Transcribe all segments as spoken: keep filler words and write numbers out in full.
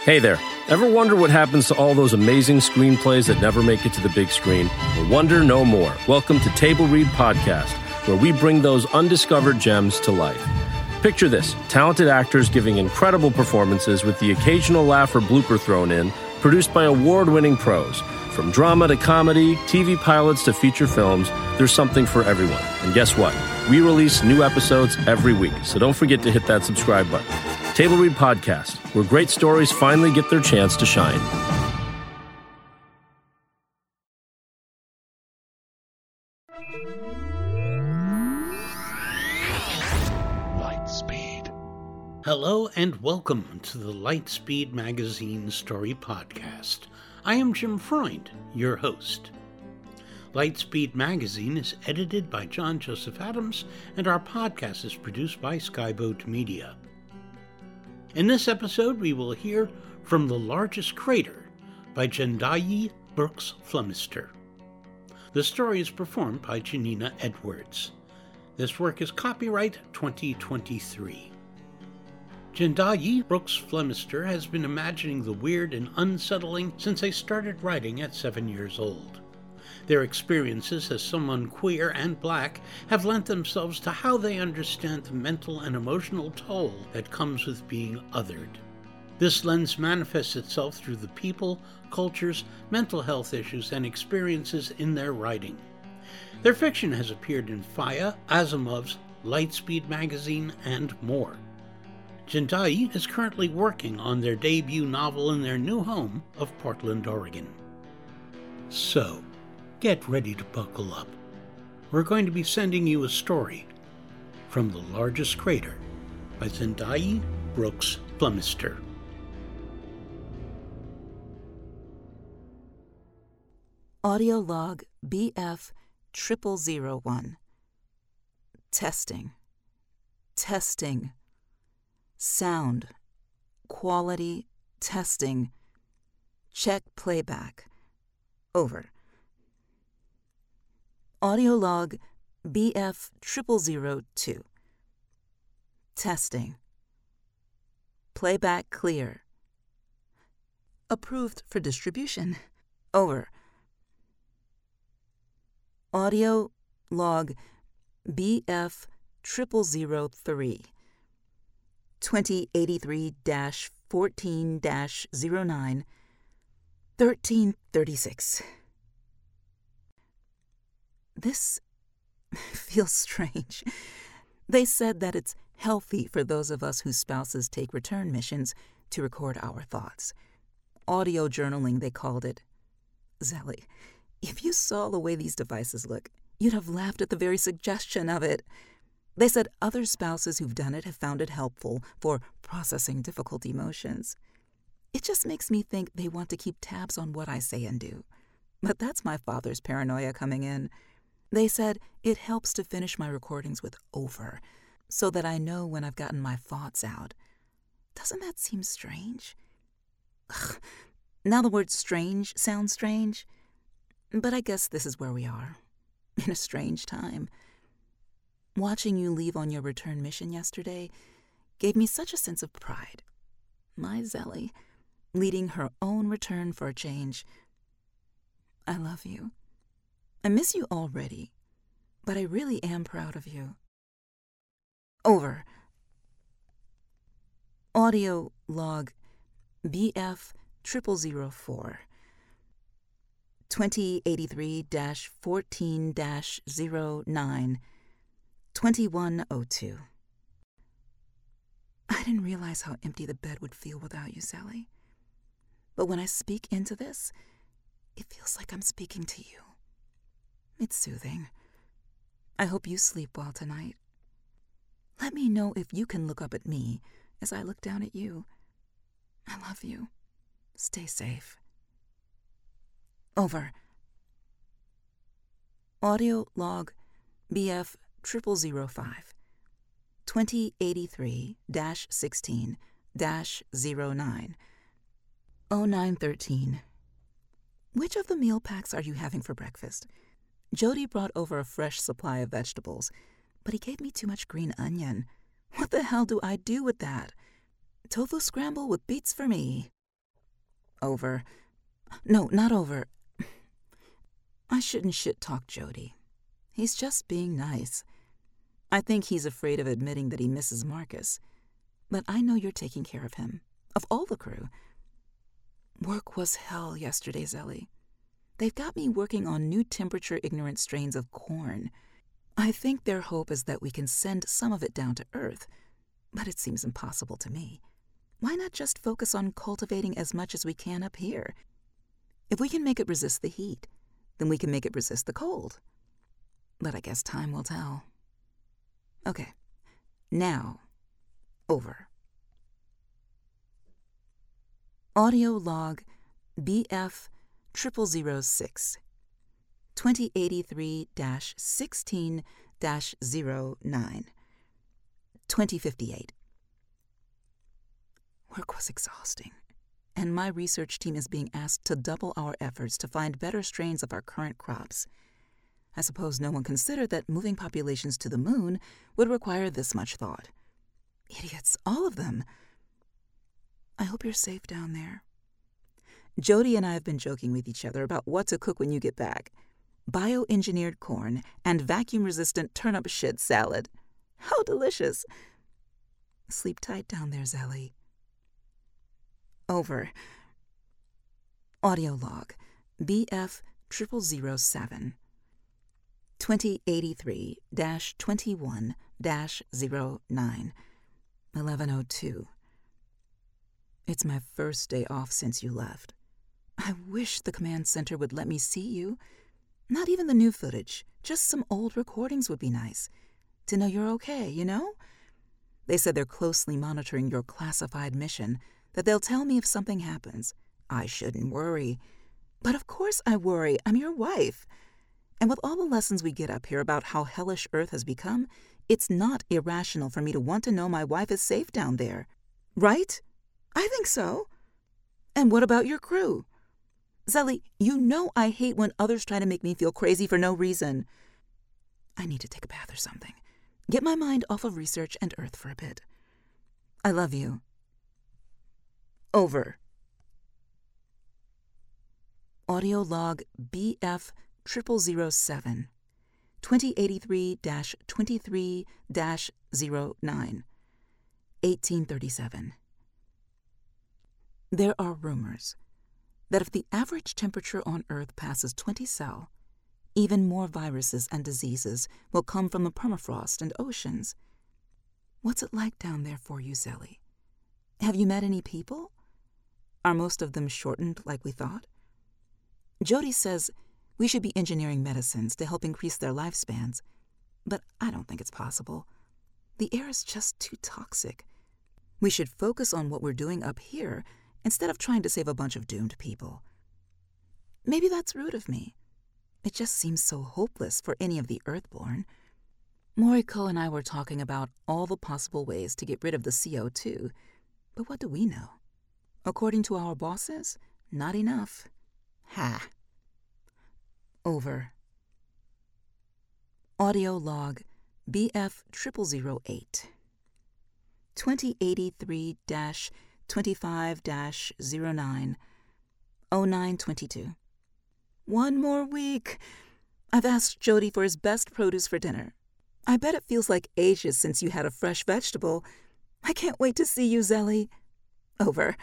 Hey there. Ever wonder what happens to all those amazing screenplays that never make it to the big screen? Well, wonder no more. Welcome to Table Read Podcast, where we bring those undiscovered gems to life. Picture this, talented actors giving incredible performances with the occasional laugh or blooper thrown in, produced by award-winning pros. From drama to comedy, T V pilots to feature films, there's something for everyone. And guess what? We release new episodes every week, so don't forget to hit that subscribe button. Table Read Podcast, where great stories finally get their chance to shine. Lightspeed. Hello and welcome to the Lightspeed Magazine Story Podcast. I am Jim Freund, your host. Lightspeed Magazine is edited by John Joseph Adams, and our podcast is produced by Skyboat Media. In this episode, we will hear from The Largest Crater by Jendayi Brooks Flemister. The story is performed by Janina Edwards. This work is copyright twenty twenty-three. Jendayi Brooks Flemister has been imagining the weird and unsettling since they started writing at seven years old. Their experiences as someone queer and black have lent themselves to how they understand the mental and emotional toll that comes with being othered. This lens manifests itself through the people, cultures, mental health issues, and experiences in their writing. Their fiction has appeared in Faya, Asimov's Lightspeed Magazine, and more. Jendayi is currently working on their debut novel in their new home of Portland, Oregon. So, get ready to buckle up. We're going to be sending you a story from The Largest Crater by Jendayi Brooks Flemister. Audio log B F triple zero one. Testing. Testing. Sound. Quality. Testing. Check playback. Over. Audio log B F triple zero two. Testing. Playback clear. Approved for distribution. Over. Audio log B F triple zero three. twenty eighty-three dash fourteen dash zero nine. thirteen thirty-six. This feels strange. They said that it's healthy for those of us whose spouses take return missions to record our thoughts. Audio journaling, they called it. Zelly, if you saw the way these devices look, you'd have laughed at the very suggestion of it. They said other spouses who've done it have found it helpful for processing difficult emotions. It just makes me think they want to keep tabs on what I say and do. But that's my father's paranoia coming in. They said it helps to finish my recordings with over, so that I know when I've gotten my thoughts out. Doesn't that seem strange? Ugh. Now the word strange sounds strange, but I guess this is where we are, in a strange time. Watching you leave on your return mission yesterday gave me such a sense of pride. My Zelly, leading her own return for a change. I love you. I miss you already, but I really am proud of you. Over. Audio log B F triple zero four. twenty eighty-three dash fourteen dash zero nine. twenty-one oh two. I didn't realize how empty the bed would feel without you, Sally. But when I speak into this, it feels like I'm speaking to you. It's soothing. I hope you sleep well tonight. Let me know if you can look up at me as I look down at you. I love you. Stay safe. Over. Audio log B F triple zero five. twenty eighty-three dash sixteen dash zero nine. oh nine thirteen. Which of the meal packs are you having for breakfast? Jody brought over a fresh supply of vegetables, but he gave me too much green onion. What the hell do I do with that? Tofu scramble with beets for me. Over. No, not over. I shouldn't shit-talk Jody. He's just being nice. I think he's afraid of admitting that he misses Marcus. But I know you're taking care of him, of all the crew. Work was hell yesterday, Zelly. They've got me working on new temperature-ignorant strains of corn. I think their hope is that we can send some of it down to Earth, but it seems impossible to me. Why not just focus on cultivating as much as we can up here? If we can make it resist the heat, then we can make it resist the cold. But I guess time will tell. Okay, now, over. Audio log B F zero zero zero six, twenty eighty-three dash sixteen dash zero nine, twenty fifty-eight. Work was exhausting, and my research team is being asked to double our efforts to find better strains of our current crops. I suppose no one considered that moving populations to the moon would require this much thought. Idiots, all of them. I hope you're safe down there. Jody and I have been joking with each other about what to cook when you get back. Bioengineered corn and vacuum-resistant turnip shit salad. How delicious. Sleep tight down there, Zelly. Over. Audio log B F zero zero zero seven, twenty eighty-three dash twenty-one dash zero nine, eleven oh two. It's my first day off since you left. I wish the command center would let me see you. Not even the new footage, just some old recordings would be nice. To know you're okay, you know? They said they're closely monitoring your classified mission, that they'll tell me if something happens. I shouldn't worry. But of course I worry. I'm your wife. And with all the lessons we get up here about how hellish Earth has become, it's not irrational for me to want to know my wife is safe down there. Right? I think so. And what about your crew? Zelly, you know I hate when others try to make me feel crazy for no reason. I need to take a bath or something. Get my mind off of research and Earth for a bit. I love you. Over. Audio log B F zero zero zero seven, twenty eighty-three dash twenty-three dash zero nine, eighteen thirty-seven. There are rumors that if the average temperature on Earth passes twenty Celsius, even more viruses and diseases will come from the permafrost and oceans. What's it like down there for you, Zelly? Have you met any people? Are most of them shortened like we thought? Jody says we should be engineering medicines to help increase their lifespans, but I don't think it's possible. The air is just too toxic. We should focus on what we're doing up here instead of trying to save a bunch of doomed people. Maybe that's rude of me. It just seems so hopeless for any of the Earthborn. Moriko and I were talking about all the possible ways to get rid of the C O two, but what do we know? According to our bosses, not enough. Ha. Over. Audio log B F zero zero zero eight, twenty eighty-three dash twenty-five dash zero nine, oh nine twenty-two. One more week. I've asked Jody for his best produce for dinner. I bet it feels like ages since you had a fresh vegetable. I can't wait to see you, Zelly. Over.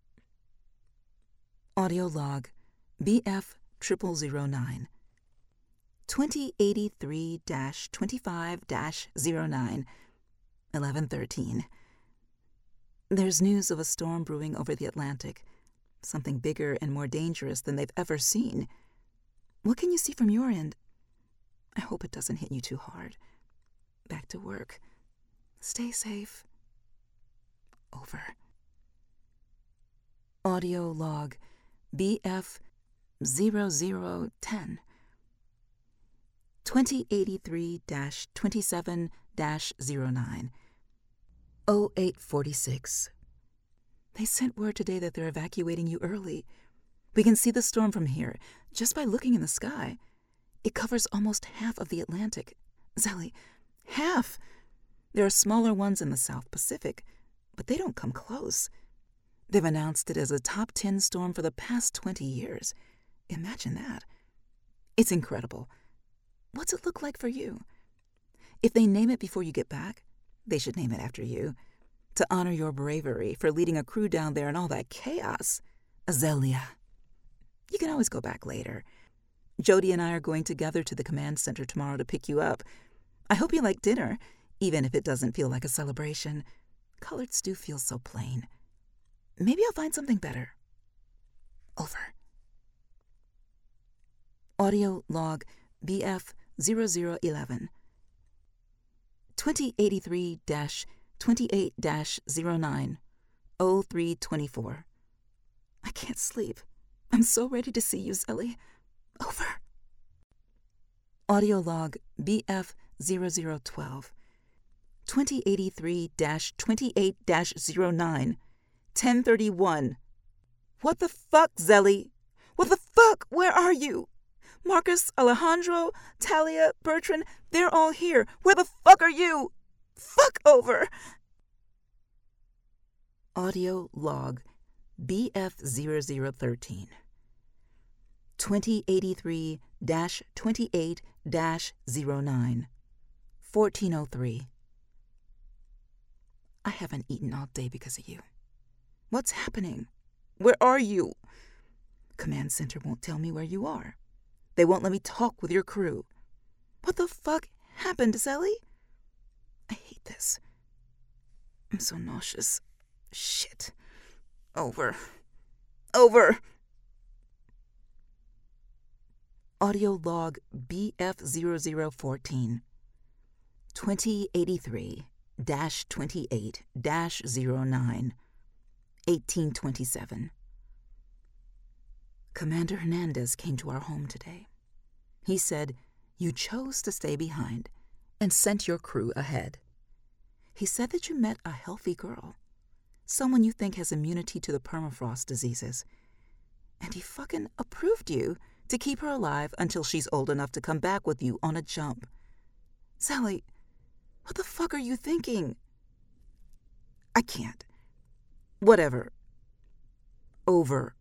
Audio log B F zero zero zero nine, twenty eighty-three dash twenty-five dash zero nine, eleven thirteen. There's news of a storm brewing over the Atlantic, something bigger and more dangerous than they've ever seen. What can you see from your end? I hope it doesn't hit you too hard. Back to work. Stay safe. Over. Audio log B F zero zero ten, twenty eighty-three dash twenty-seven dash zero nine, oh eight forty-six. They sent word today that they're evacuating you early. We can see the storm from here just by looking in the sky. It covers almost half of the Atlantic. Zelly, half! There are smaller ones in the South Pacific, but they don't come close. They've announced it as a top ten storm for the past twenty years. Imagine that. It's incredible. What's it look like for you? If they name it before you get back, they should name it after you, to honor your bravery for leading a crew down there in all that chaos. Azalea. You can always go back later. Jody and I are going together to the command center tomorrow to pick you up. I hope you like dinner, even if it doesn't feel like a celebration. Colored stew feels so plain. Maybe I'll find something better. Over. Audio log B F zero zero one one. twenty eighty-three dash twenty-eight dash zero nine oh three twenty-four. I can't sleep. I'm so ready to see you, Zelly. Over. Audio log B F zero zero one two. twenty eighty-three dash twenty-eight dash zero nine ten thirty-one. What the fuck, Zelly? What the fuck? Where are you? Marcus, Alejandro, Talia, Bertrand, they're all here. Where the fuck are you? Fuck over. Audio log B F zero zero one three. twenty eighty-three dash twenty-eight dash zero nine fourteen oh three. I haven't eaten all day because of you. What's happening? Where are you? Command center won't tell me where you are. They won't let me talk with your crew. What the fuck happened, Zelly? I hate this. I'm so nauseous. Shit. Over. Over. Audio log B F zero zero one four. twenty eighty-three dash twenty-eight dash zero nine eighteen twenty-seven. Commander Hernandez came to our home today. He said, you chose to stay behind and sent your crew ahead. He said that you met a healthy girl, someone you think has immunity to the permafrost diseases, and he fucking approved you to keep her alive until she's old enough to come back with you on a jump. Sally, what the fuck are you thinking? I can't. Whatever. Over.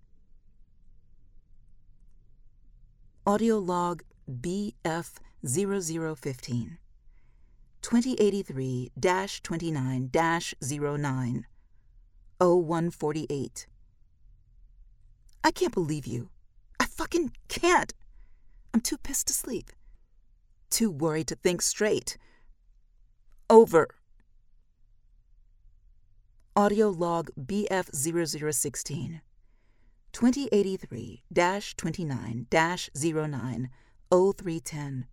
Audio log B F zero zero one five. twenty eighty-three dash twenty-nine dash zero nine oh one forty-eight. I can't believe you. I fucking can't. I'm too pissed to sleep. Too worried to think straight. Over. Audio log B F zero zero one six. twenty eighty-three dash twenty-nine dash zero nine oh three ten.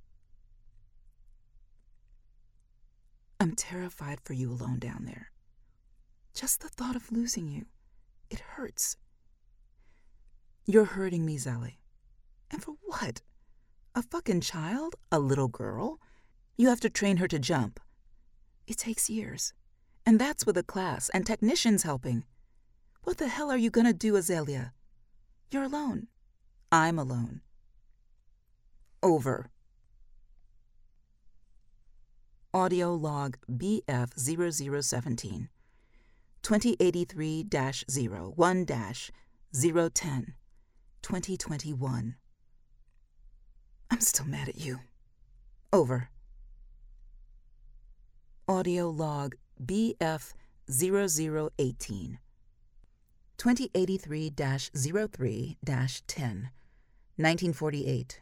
I'm terrified for you alone down there. Just the thought of losing you, it hurts. You're hurting me, Zelly. And for what? A fucking child? A little girl? You have to train her to jump. It takes years. And that's with a class and technicians helping. What the hell are you gonna do, Azalea? You're alone. I'm alone. Over. Audio log B F zero zero one seven. twenty eighty-three dash zero one dash zero ten twenty twenty-one. I'm still mad at you. Over. Audio log B F zero zero one eight. twenty eighty-three dash zero three dash ten nineteen forty-eight.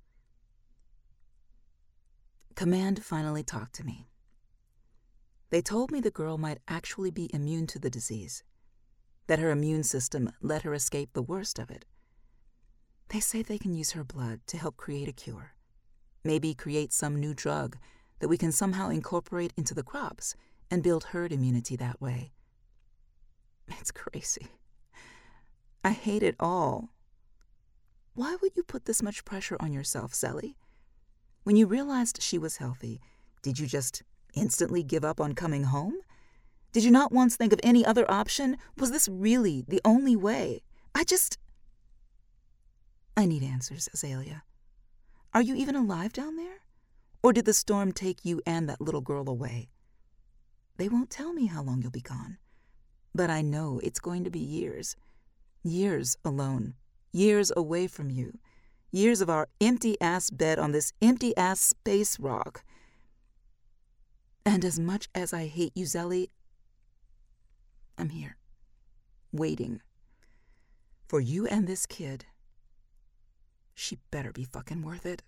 Command finally talked to me. They told me the girl might actually be immune to the disease, that her immune system let her escape the worst of it. They say they can use her blood to help create a cure, maybe create some new drug that we can somehow incorporate into the crops and build herd immunity that way. It's crazy. I hate it all. Why would you put this much pressure on yourself, Zelly? When you realized she was healthy, did you just instantly give up on coming home? Did you not once think of any other option? Was this really the only way? I just... I need answers, Azalea. Are you even alive down there? Or did the storm take you and that little girl away? They won't tell me how long you'll be gone. But I know it's going to be years. Years alone. Years away from you. Years of our empty-ass bed on this empty-ass space rock. And as much as I hate you, Zelly, I'm here. Waiting. For you and this kid. She better be fucking worth it.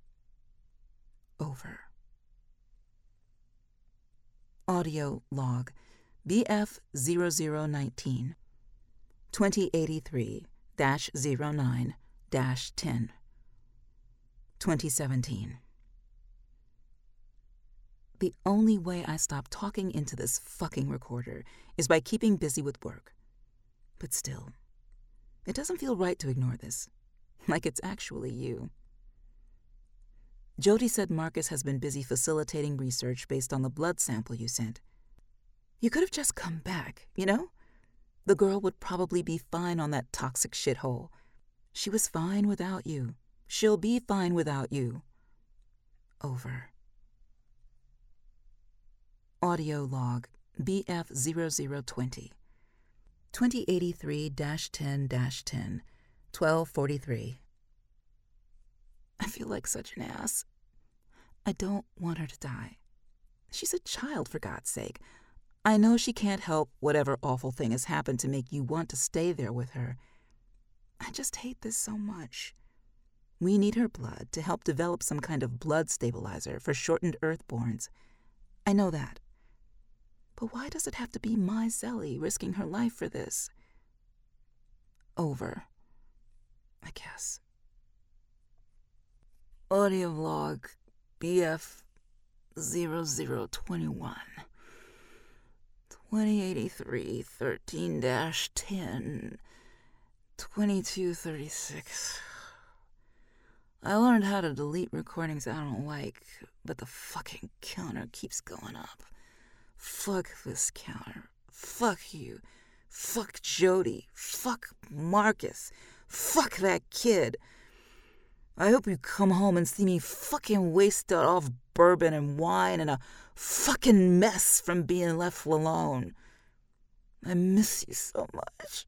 Over. Audio log B F zero zero one nine twenty eighty-three dash zero nine dash ten twenty seventeen. The only way I stop talking into this fucking recorder is by keeping busy with work. But still, it doesn't feel right to ignore this. Like it's actually you. Jody said Marcus has been busy facilitating research based on the blood sample you sent. You could have just come back, you know? The girl would probably be fine on that toxic shithole. She was fine without you. She'll be fine without you. Over. Audio log B F zero zero twenty twenty eighty-three dash ten dash ten twelve forty-three. I feel like such an ass. I don't want her to die. She's a child, for God's sake. I know she can't help whatever awful thing has happened to make you want to stay there with her. I just hate this so much. We need her blood to help develop some kind of blood stabilizer for shortened Earthborns. I know that. But why does it have to be my Zelly risking her life for this? Over. I guess. Audio log B F zero zero two one twenty eighty-three thirteen dash ten twenty-two thirty-six. I learned how to delete recordings I don't like, but the fucking counter keeps going up. Fuck this counter. Fuck you. Fuck Jody. Fuck Marcus. Fuck that kid. I hope you come home and see me fucking wasted off bourbon and wine and a fucking mess from being left alone. I miss you so much.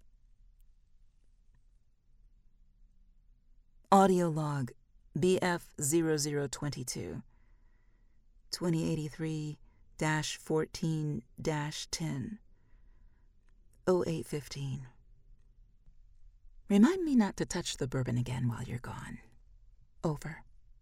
Audio log B F zero zero two two twenty eighty-three dash fourteen dash ten oh eight fifteen. Remind me not to touch the bourbon again while you're gone. Over.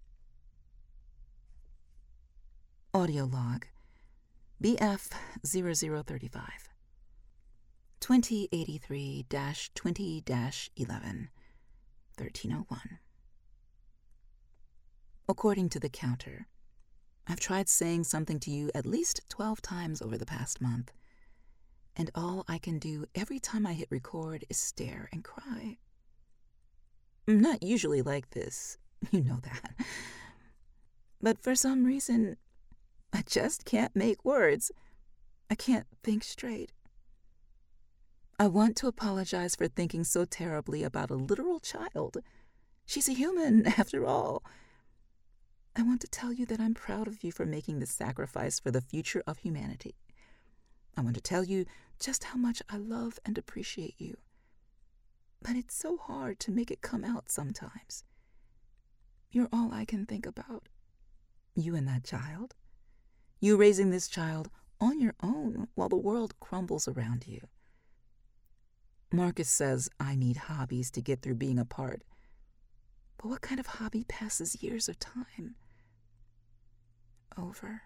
Audio log B F zero zero three five twenty eighty-three dash twenty dash eleven thirteen oh one. According to the counter, I've tried saying something to you at least twelve times over the past month, and all I can do every time I hit record is stare and cry. I'm not usually like this, you know that. But for some reason, I just can't make words. I can't think straight. I want to apologize for thinking so terribly about a literal child. She's a human, after all. I want to tell you that I'm proud of you for making this sacrifice for the future of humanity. I want to tell you just how much I love and appreciate you. But it's so hard to make it come out sometimes. You're all I can think about. You and that child. You raising this child on your own while the world crumbles around you. Marcus says I need hobbies to get through being apart. But what kind of hobby passes years of time? Over.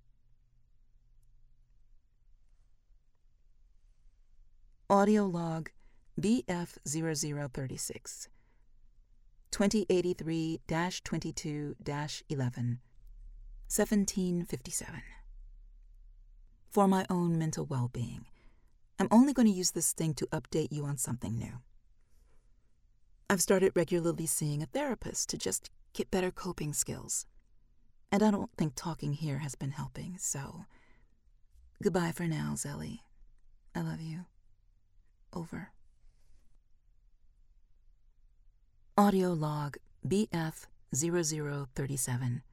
Audio log B F zero zero three six twenty eighty-three dash twenty-two dash eleven seventeen fifty-seven. For my own mental well-being, I'm only going to use this thing to update you on something new. I've started regularly seeing a therapist to just get better coping skills. And I don't think talking here has been helping, so goodbye for now, Zelly. I love you. Over. Audio log B F zero zero three seven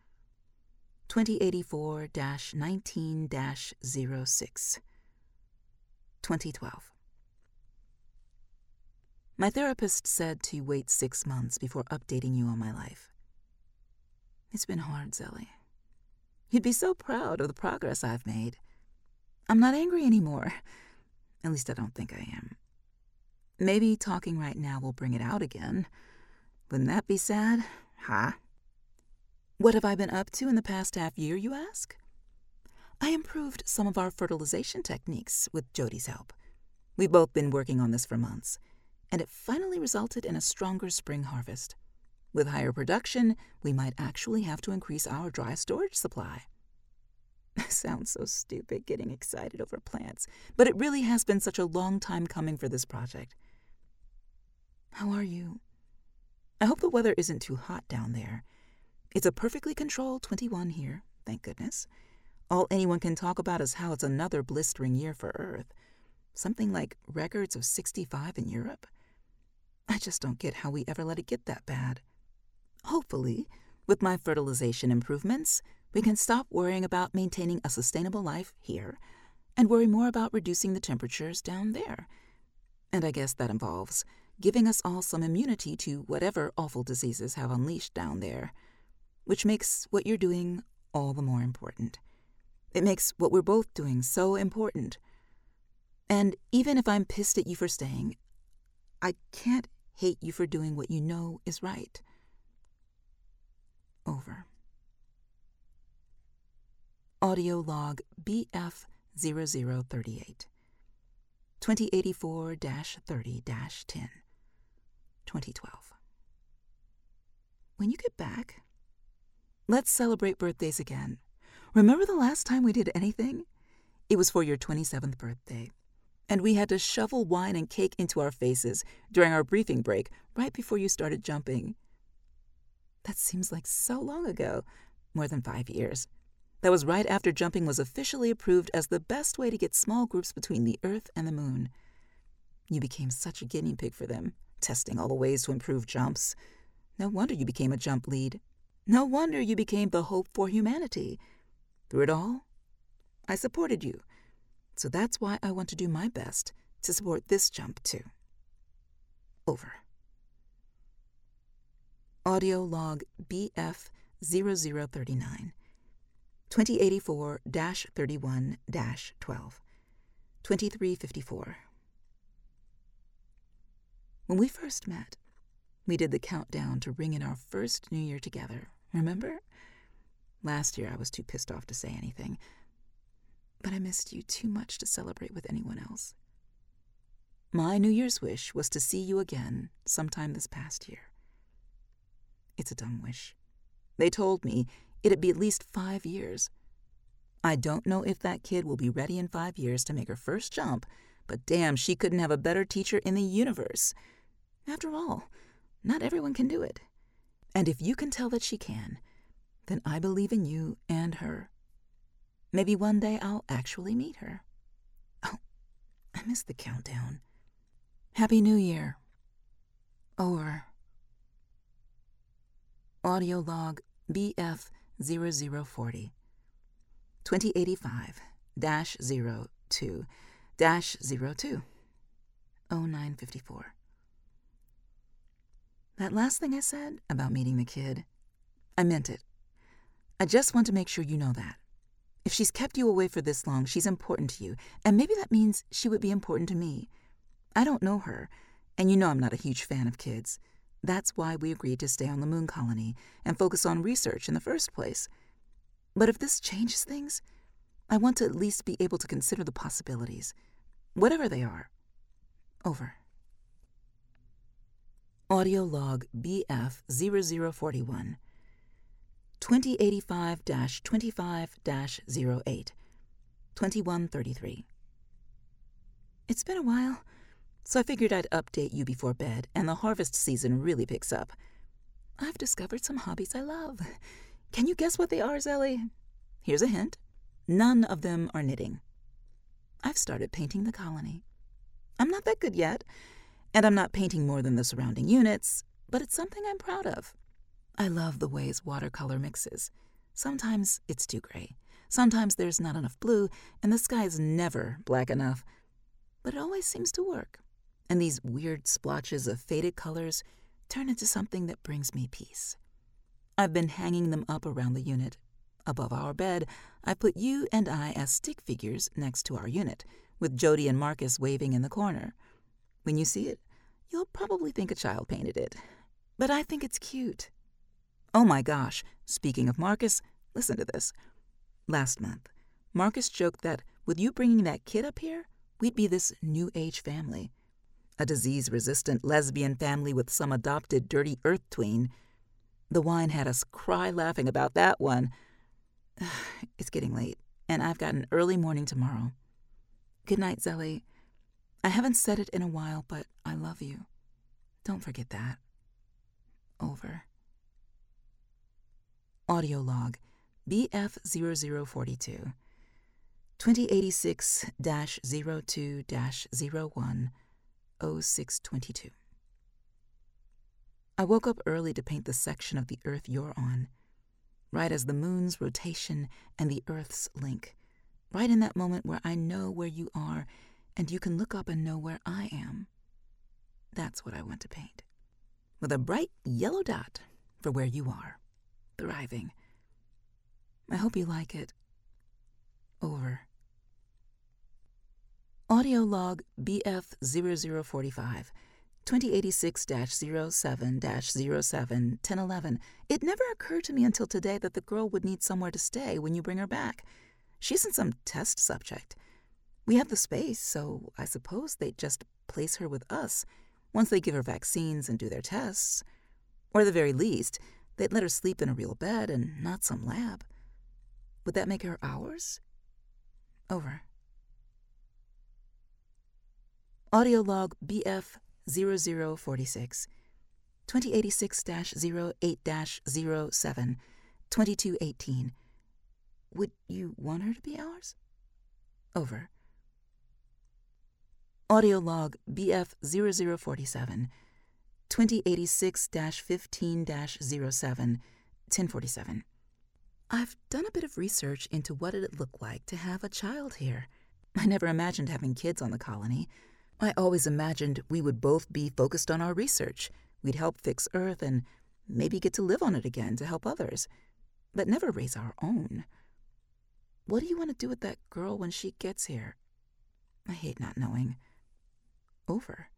twenty eighty-four dash nineteen dash oh six twenty twelve. My therapist said to wait six months before updating you on my life. It's been hard, Zelly. You'd be so proud of the progress I've made. I'm not angry anymore. At least I don't think I am. Maybe talking right now will bring it out again. Wouldn't that be sad? Huh? What have I been up to in the past half year, you ask? I improved some of our fertilization techniques with Jody's help. We've both been working on this for months, and it finally resulted in a stronger spring harvest. With higher production, we might actually have to increase our dry storage supply. Sounds so stupid getting excited over plants, but it really has been such a long time coming for this project. How are you? I hope the weather isn't too hot down there. It's a perfectly controlled twenty-one here, thank goodness. All anyone can talk about is how it's another blistering year for Earth. Something like records of sixty-five in Europe. I just don't get how we ever let it get that bad. Hopefully, with my fertilization improvements, we can stop worrying about maintaining a sustainable life here and worry more about reducing the temperatures down there. And I guess that involves giving us all some immunity to whatever awful diseases have unleashed down there, which makes what you're doing all the more important. It makes what we're both doing so important. And even if I'm pissed at you for staying, I can't hate you for doing what you know is right. Over. Audio log B F zero zero three eight. twenty eighty-four dash thirty dash ten. twenty twelve. When you get back, let's celebrate birthdays again. Remember the last time we did anything? It was for your twenty-seventh birthday, and we had to shovel wine and cake into our faces during our briefing break right before you started jumping. That seems like so long ago, more than five years. That was right after jumping was officially approved as the best way to get small groups between the Earth and the Moon. You became such a guinea pig for them, testing all the ways to improve jumps. No wonder you became a jump lead. No wonder you became the hope for humanity. Through it all, I supported you. So that's why I want to do my best to support this jump, too. Over. Audio log B F zero zero three nine. twenty eighty-four dash thirty-one dash twelve. twenty-three fifty-four. When we first met, we did the countdown to ring in our first New Year together, remember? Last year I was too pissed off to say anything, but I missed you too much to celebrate with anyone else. My New Year's wish was to see you again sometime this past year. It's a dumb wish. They told me it'd be at least five years. I don't know if that kid will be ready in five years to make her first jump, but damn, she couldn't have a better teacher in the universe. After all, not everyone can do it. And if you can tell that she can, then I believe in you and her. Maybe one day I'll actually meet her. Oh, I missed the countdown. Happy New Year. Over. Audio log B F zero zero four zero. twenty eighty-five dash zero two dash zero two. oh nine fifty-four. That last thing I said about meeting the kid, I meant it. I just want to make sure you know that. If she's kept you away for this long, she's important to you, and maybe that means she would be important to me. I don't know her, and you know I'm not a huge fan of kids. That's why we agreed to stay on the moon colony and focus on research in the first place. But if this changes things, I want to at least be able to consider the possibilities, whatever they are. Over. Audio log B F zero zero four one. twenty eighty-five dash twenty-five dash zero eight. twenty-one thirty-three. It's been a while, so I figured I'd update you before bed and the harvest season really picks up. I've discovered some hobbies I love. Can you guess what they are, Zelly? Here's a hint. None of them are knitting. I've started painting the colony. I'm not that good yet, and I'm not painting more than the surrounding units, but it's something I'm proud of. I love the ways watercolor mixes. Sometimes it's too gray. Sometimes there's not enough blue, and the sky is never black enough. but it always seems to work. And these weird splotches of faded colors turn into something that brings me peace. I've been hanging them up around the unit. Above our bed, I put you and I as stick figures next to our unit, with Jody and Marcus waving in the corner. When you see it, you'll probably think a child painted it. But I think it's cute. Oh my gosh, speaking of Marcus, listen to this. Last month, Marcus joked that with you bringing that kid up here, we'd be this new age family. A disease-resistant lesbian family with some adopted dirty earth tween. The wine had us cry laughing about that one. It's getting late, and I've got an early morning tomorrow. Good night, Zelly. I haven't said it in a while, but I love you. Don't forget that. Over. Audio log B F zero zero four two, twenty eighty-six dash zero two dash zero one oh six twenty-two. I woke up early to paint the section of the Earth you're on, right as the moon's rotation and the Earth's link, right in that moment where I know where you are and you can look up and know where I am. That's what I want to paint, with a bright yellow dot for where you are, thriving. I hope you like it. Over. Audio log B F zero zero four five, twenty eighty-six dash zero seven dash zero seven ten eleven. It never occurred to me until today that the girl would need somewhere to stay when you bring her back. She isn't some test subject. We have the space, so I suppose they'd just place her with us once they give her vaccines and do their tests. Or at the very least, they'd let her sleep in a real bed and not some lab. Would that make her ours? Over. Audio log B F zero zero four six, twenty eighty-six dash zero eight dash zero seven, twenty-two eighteen. Would you want her to be ours? Over. Audio log B F zero zero four seven, twenty eighty-six dash fifteen dash zero seven, ten forty-seven. I've done a bit of research into what it'd look like to have a child here. I never imagined having kids on the colony. I always imagined we would both be focused on our research. We'd help fix Earth and maybe get to live on it again to help others, but never raise our own. What do you want to do with that girl when she gets here? I hate not knowing. Over.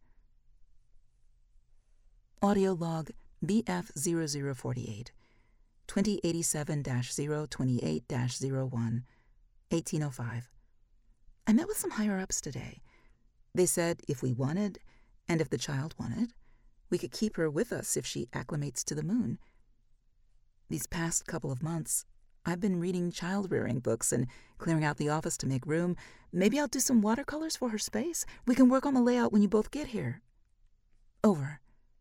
Audio log B F zero zero four eight, twenty eighty-seven dash zero twenty-eight dash zero one, eighteen oh five. I met with some higher-ups today. They said if we wanted, and if the child wanted, we could keep her with us if she acclimates to the moon. These past couple of months, I've been reading child-rearing books and clearing out the office to make room. Maybe I'll do some watercolors for her space. We can work on the layout when you both get here. Over.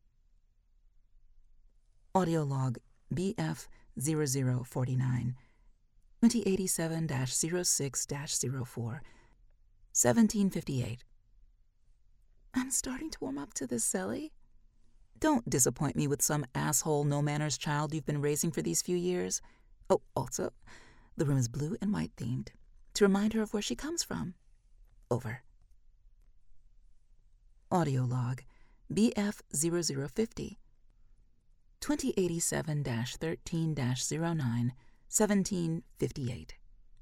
Audio log B F zero zero four nine, twenty eighty-seven dash zero six dash zero four, seventeen fifty-eight. I'm starting to warm up to this, Zelly. Don't disappoint me with some asshole no-manners child you've been raising for these few years. Oh, also, the room is blue and white themed, to remind her of where she comes from. Over. Audio log B F zero zero five zero, twenty eighty-seven dash thirteen dash zero nine, seventeen fifty-eight.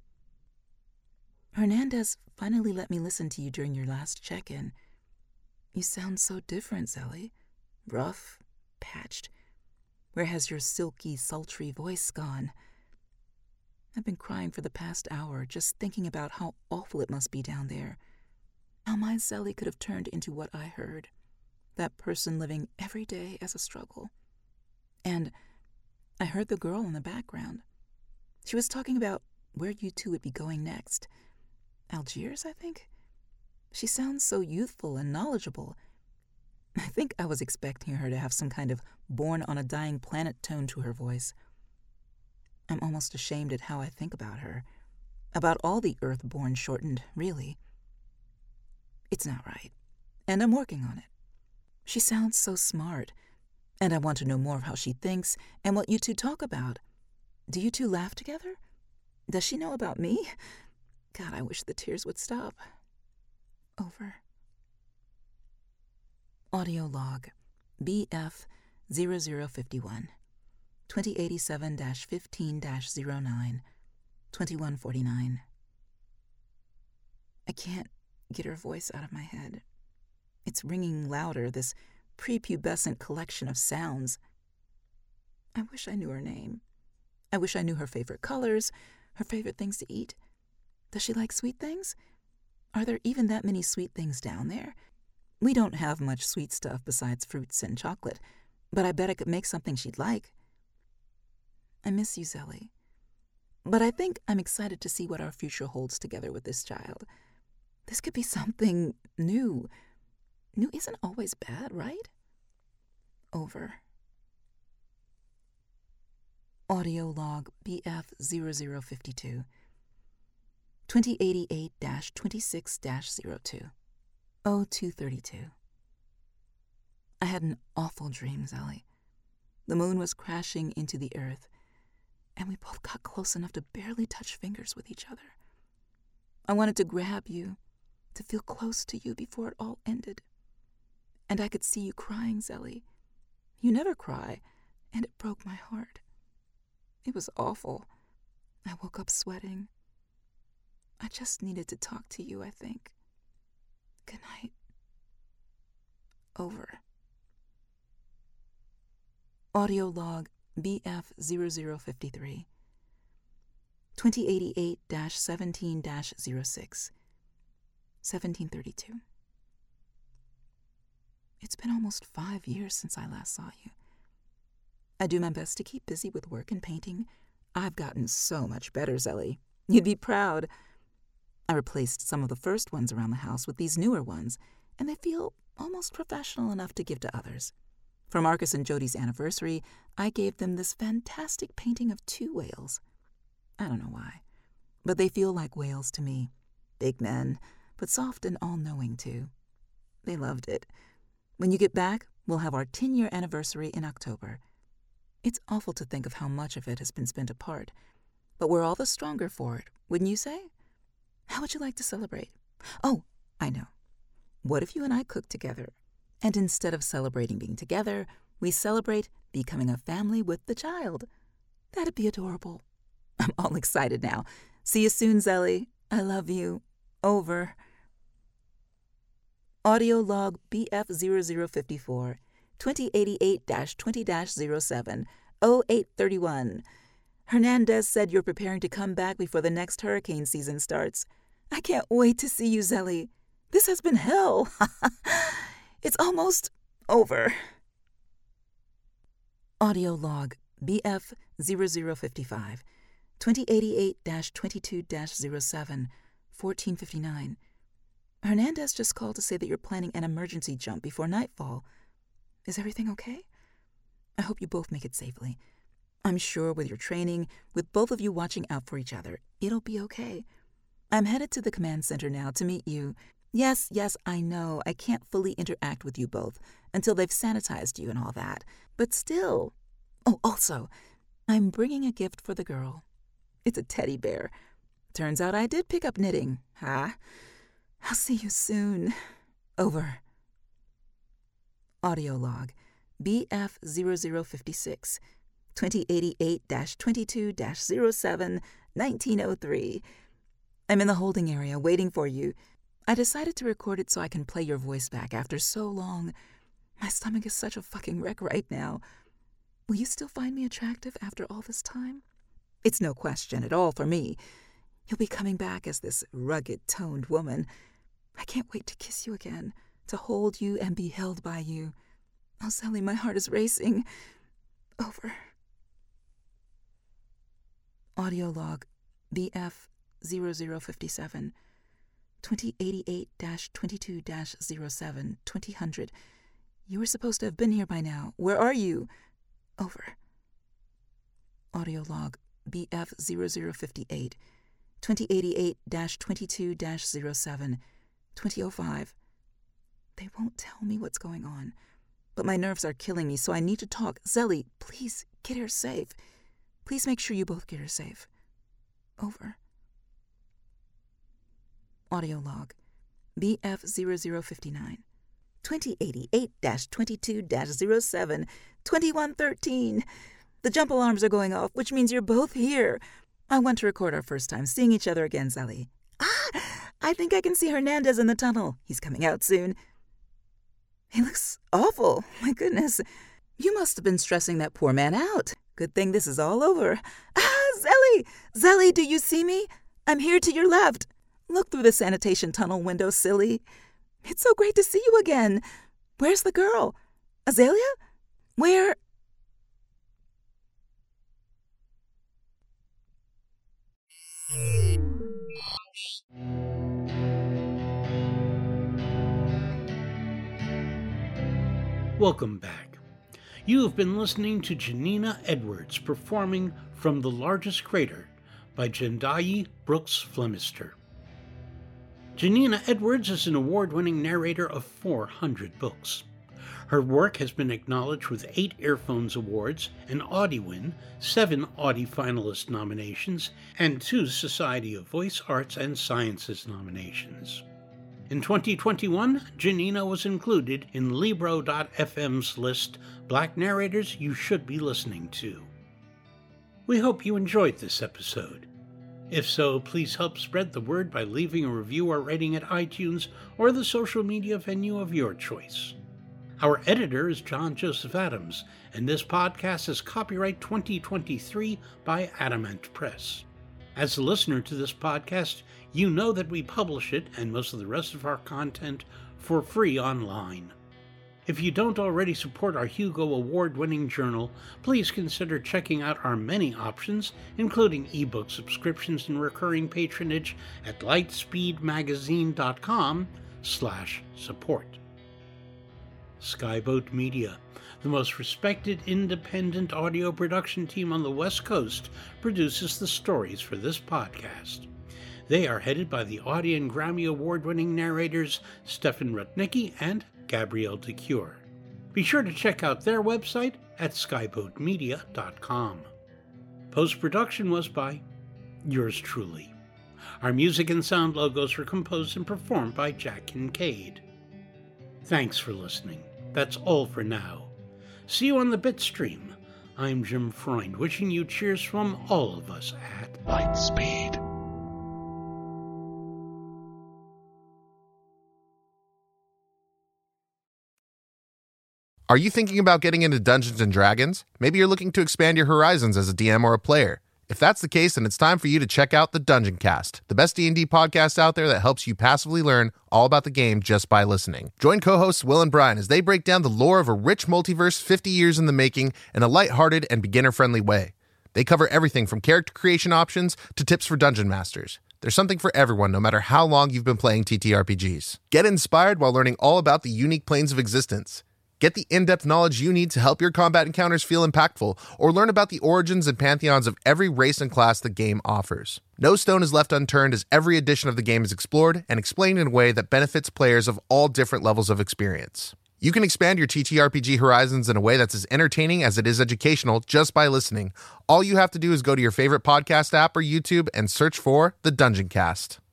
Hernandez finally let me listen to you during your last check-in. You sound so different, Zelly. Rough, patched. Where has your silky, sultry voice gone? I've been crying for the past hour, just thinking about how awful it must be down there. How my Zelly could have turned into what I heard. That person living every day as a struggle. And I heard the girl in the background. She was talking about where you two would be going next. Algiers, I think? She sounds so youthful and knowledgeable. I think I was expecting her to have some kind of born-on-a-dying-planet tone to her voice. I'm almost ashamed at how I think about her. About all the Earth-born shortened, really. It's not right, and I'm working on it. She sounds so smart, and I want to know more of how she thinks and what you two talk about. Do you two laugh together? Does she know about me? God, I wish the tears would stop. Over. Audio log B F zero zero five one, twenty eighty-seven dash fifteen dash zero nine, twenty-one forty-nine. I can't get her voice out of my head. It's ringing louder, this prepubescent collection of sounds. I wish I knew her name. I wish I knew her favorite colors, her favorite things to eat. Does she like sweet things? Are there even that many sweet things down there? We don't have much sweet stuff besides fruits and chocolate, but I bet I could make something she'd like. I miss you, Zelly. But I think I'm excited to see what our future holds together with this child. This could be something new. New isn't always bad, right? Over. Audio log B F zero zero five two, twenty eighty-eight dash twenty-six dash zero two, oh two thirty-two. I had an awful dream, Zelly. The moon was crashing into the earth, and we both got close enough to barely touch fingers with each other. I wanted to grab you, to feel close to you before it all ended. And I could see you crying, Zelly. You never cry, and it broke my heart. It was awful. I woke up sweating. I just needed to talk to you, I think. Good night. Over. Audio log B F zero zero five three, twenty eighty-eight dash seventeen dash zero six, seventeen thirty-two. It's been almost five years since I last saw you. I do my best to keep busy with work and painting. I've gotten so much better, Zelly. You'd be proud. I replaced some of the first ones around the house with these newer ones, and they feel almost professional enough to give to others. For Marcus and Jody's anniversary, I gave them this fantastic painting of two whales. I don't know why, but they feel like whales to me. Big men, but soft and all-knowing, too. They loved it. When you get back, we'll have our ten-year anniversary in October. It's awful to think of how much of it has been spent apart, but we're all the stronger for it, wouldn't you say? How would you like to celebrate? Oh, I know. What if you and I cook together? And instead of celebrating being together, we celebrate becoming a family with the child. That'd be adorable. I'm all excited now. See you soon, Zelly. I love you. Over. Audio log B F zero zero five four, twenty eighty-eight dash twenty dash zero seven, oh eight thirty-one. Hernandez said you're preparing to come back before the next hurricane season starts. I can't wait to see you, Zelly. This has been hell. It's almost over. Audio log B F zero zero five five, twenty eighty-eight dash twenty-two dash zero seven, fourteen fifty-nine. Hernandez just called to say that you're planning an emergency jump before nightfall. Is everything okay? I hope you both make it safely. I'm sure with your training, with both of you watching out for each other, it'll be okay. I'm headed to the command center now to meet you. Yes, yes, I know I can't fully interact with you both until they've sanitized you and all that. But still. Oh, also, I'm bringing a gift for the girl. It's a teddy bear. Turns out I did pick up knitting. Huh? I'll see you soon. Over. Audio log B F zero zero five six, twenty eighty-eight dash twenty-two dash zero seven, nineteen oh three. I'm in the holding area waiting for you. I decided to record it so I can play your voice back after so long. My stomach is such a fucking wreck right now. Will you still find me attractive after all this time? It's no question at all for me. You'll be coming back as this rugged, toned woman. I can't wait to kiss you again, to hold you and be held by you. Oh, Sally, my heart is racing. Over. Audio log B F zero zero five seven, twenty eighty-eight dash twenty-two dash zero seven, twenty hundred. You were supposed to have been here by now. Where are you? Over. Audio log B F zero zero five eight, twenty eighty-eight dash twenty-two dash zero seven, twenty oh five. They won't tell me what's going on, but my nerves are killing me, so I need to talk. Zelly, please get her safe. Please make sure you both get her safe. Over. Audio log B F zero zero five nine, twenty eighty-eight twenty-two oh seven twenty-one thirteen. The jump alarms are going off, which means you're both here. I want to record our first time seeing each other again, Zelly. Ah, I think I can see Hernandez in the tunnel. He's coming out soon. He looks awful. My goodness. You must have been stressing that poor man out. Good thing this is all over. Ah, Zelly! Zelly, do you see me? I'm here to your left. Look through the sanitation tunnel window, silly. It's so great to see you again. Where's the girl? Azalea? Where? Welcome back. You have been listening to Janina Edwards performing From the Largest Crater by Jendayi Brooks Flemister. Janina Edwards is an award-winning narrator of four hundred books. Her work has been acknowledged with eight Earphones Awards, an Audiwin, seven Audie Finalist nominations, and two Society of Voice Arts and Sciences nominations. In twenty twenty-one, Janina was included in Libro dot f m's list Black Narrators You Should Be Listening To. We hope you enjoyed this episode. If so, please help spread the word by leaving a review or rating at iTunes or the social media venue of your choice. Our editor is John Joseph Adams, and this podcast is copyright twenty twenty-three by Adamant Press. As a listener to this podcast, you know that we publish it and most of the rest of our content for free online. If you don't already support our Hugo Award-winning journal, please consider checking out our many options, including ebook subscriptions and recurring patronage at lightspeedmagazine.com slash support. Skyboat Media, the most respected independent audio production team on the West Coast, produces the stories for this podcast. They are headed by the Audie and Grammy Award-winning narrators Stefan Rudnicki and Gabrielle DeCure. Be sure to check out their website at skyboat media dot com. Post-production was by yours truly. Our music and sound logos were composed and performed by Jack Kincaid. Thanks for listening. That's all for now. See you on the Bitstream. I'm Jim Freund, wishing you cheers from all of us at Lightspeed. Are you thinking about getting into Dungeons and Dragons? Maybe you're looking to expand your horizons as a D M or a player. If that's the case, then it's time for you to check out the Dungeon Cast, the best D and D podcast out there that helps you passively learn all about the game just by listening. Join co-hosts Will and Brian as they break down the lore of a rich multiverse fifty years in the making in a lighthearted and beginner-friendly way. They cover everything from character creation options to tips for dungeon masters. There's something for everyone, no matter how long you've been playing T T R P Gs. Get inspired while learning all about the unique planes of existence. Get the in-depth knowledge you need to help your combat encounters feel impactful, or learn about the origins and pantheons of every race and class the game offers. No stone is left unturned as every edition of the game is explored and explained in a way that benefits players of all different levels of experience. You can expand your T T R P G horizons in a way that's as entertaining as it is educational just by listening. All you have to do is go to your favorite podcast app or YouTube and search for The Dungeon Cast.